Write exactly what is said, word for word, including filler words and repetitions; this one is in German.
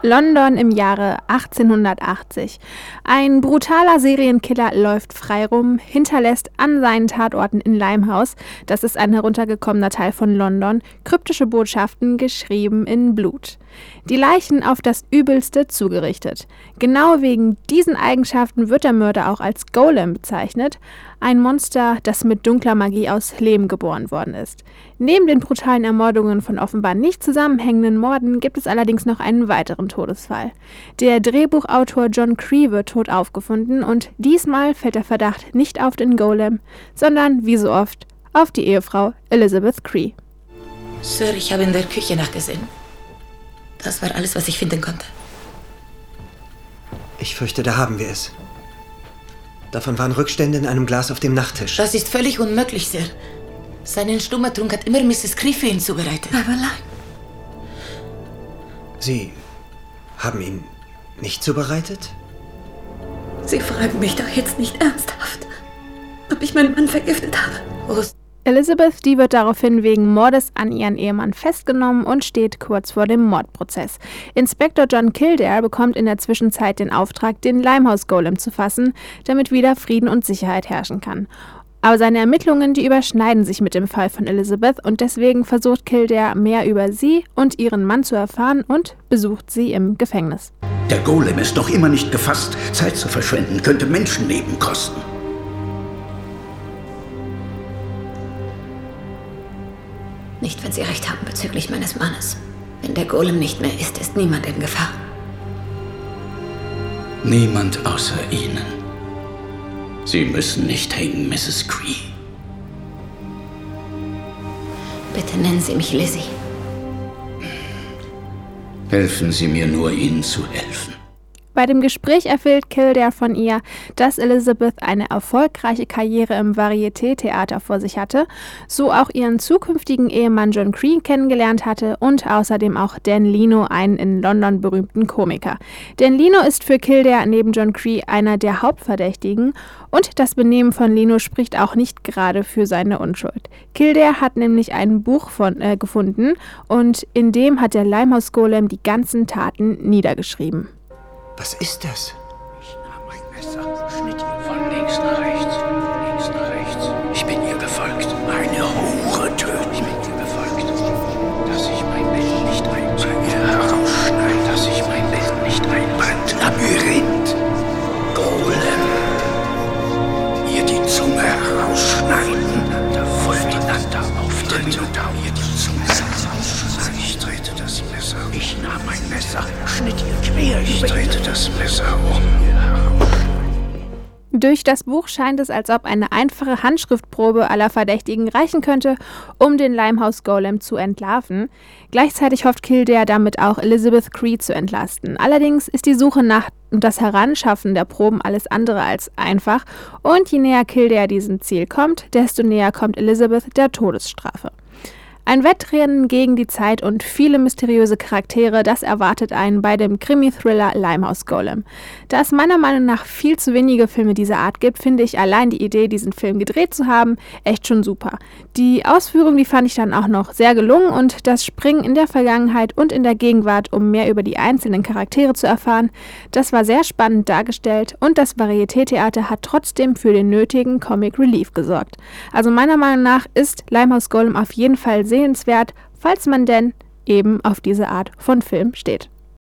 London im Jahre achtzehnhundertachtzig. Ein brutaler Serienkiller läuft frei rum, hinterlässt an seinen Tatorten in Limehouse, das ist ein heruntergekommener Teil von London, kryptische Botschaften geschrieben in Blut. Die Leichen auf das Übelste zugerichtet. Genau wegen diesen Eigenschaften wird der Mörder auch als Golem bezeichnet, ein Monster, das mit dunkler Magie aus Lehm geboren worden ist. Neben den brutalen Ermordungen von offenbar nicht zusammenhängenden Morden gibt es allerdings noch einen weiteren Todesfall. Der Drehbuchautor John Cree wird tot aufgefunden und diesmal fällt der Verdacht nicht auf den Golem, sondern, wie so oft, auf die Ehefrau Elizabeth Cree. Sir, ich habe in der Küche nachgesehen. Das war alles, was ich finden konnte. Ich fürchte, da haben wir es. Davon waren Rückstände in einem Glas auf dem Nachttisch. Das ist völlig unmöglich, Sir. Seinen Stummertrunk hat immer Misses Cree für ihn zubereitet. Aber nein. Sie haben ihn nicht zubereitet? Sie fragen mich doch jetzt nicht ernsthaft, ob ich meinen Mann vergiftet habe. Oh, Elizabeth, die wird daraufhin wegen Mordes an ihren Ehemann festgenommen und steht kurz vor dem Mordprozess. Inspektor John Kildare bekommt in der Zwischenzeit den Auftrag, den Limehouse Golem zu fassen, damit wieder Frieden und Sicherheit herrschen kann. Aber seine Ermittlungen, die überschneiden sich mit dem Fall von Elizabeth und deswegen versucht Kildare mehr über sie und ihren Mann zu erfahren und besucht sie im Gefängnis. Der Golem ist noch immer nicht gefasst. Zeit zu verschwenden könnte Menschenleben kosten. Nicht, wenn Sie recht haben bezüglich meines Mannes. Wenn der Golem nicht mehr ist, ist niemand in Gefahr. Niemand außer Ihnen. Sie müssen nicht hängen, Misses Cree. Bitte nennen Sie mich Lizzie. Helfen Sie mir nur, Ihnen zu helfen. Bei dem Gespräch erfährt Kildare von ihr, dass Elizabeth eine erfolgreiche Karriere im Varieté-Theater vor sich hatte, so auch ihren zukünftigen Ehemann John Cree kennengelernt hatte und außerdem auch Dan Leno, einen in London berühmten Komiker. Dan Leno ist für Kildare neben John Cree einer der Hauptverdächtigen und das Benehmen von Leno spricht auch nicht gerade für seine Unschuld. Kildare hat nämlich ein Buch von, äh, gefunden und in dem hat der Limehouse Golem die ganzen Taten niedergeschrieben. Was ist das? Ich nahm mein Messer, schnitt ihr von links nach rechts, links nach rechts. Ich bin ihr gefolgt. Eine Hure töten. Ich bin ihr gefolgt. Dass ich mein Bett nicht einbrennt. Ihr herausschneid, dass ich mein Bett nicht einbrennt. Labyrinth. Golem. Ihr die Zunge herausschneiden. Da voneinander auftreten. Ihr die Zunge herausschneiden. Ich drehte das Messer. Ich nahm mein Messer, schnitt ihr quer. Ich drehte das Messer um. Durch das Buch scheint es, als ob eine einfache Handschriftprobe aller Verdächtigen reichen könnte, um den Limehouse Golem zu entlarven. Gleichzeitig hofft Kildare damit auch Elizabeth Cree zu entlasten. Allerdings ist die Suche nach und das Heranschaffen der Proben alles andere als einfach und je näher Kildare diesem Ziel kommt, desto näher kommt Elizabeth der Todesstrafe. Ein Wettrennen gegen die Zeit und viele mysteriöse Charaktere, das erwartet einen bei dem Krimi-Thriller Limehouse Golem. Da es meiner Meinung nach viel zu wenige Filme dieser Art gibt, finde ich allein die Idee, diesen Film gedreht zu haben, echt schon super. Die Ausführung, die fand ich dann auch noch sehr gelungen und das Springen in der Vergangenheit und in der Gegenwart, um mehr über die einzelnen Charaktere zu erfahren, das war sehr spannend dargestellt und das Varieté-Theater hat trotzdem für den nötigen Comic Relief gesorgt. Also meiner Meinung nach ist Limehouse Golem auf jeden Fall sehr sehenswert, falls man denn eben auf diese Art von Film steht.